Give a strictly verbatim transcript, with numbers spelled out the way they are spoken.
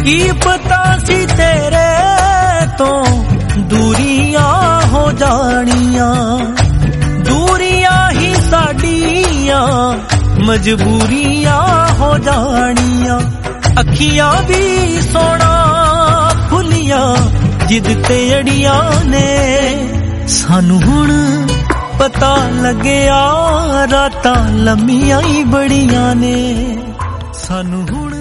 की पता सी तेरे तो दूरियां हो जानियां, दूरियां ही साडियां मजबूरियां हो जानियां। अखियां भी सोना खुलियां जिद ते अड़ियां ने, सानू हुण पता लग्या रातां लम्मियां ही बड़ियां ने, सानू हुण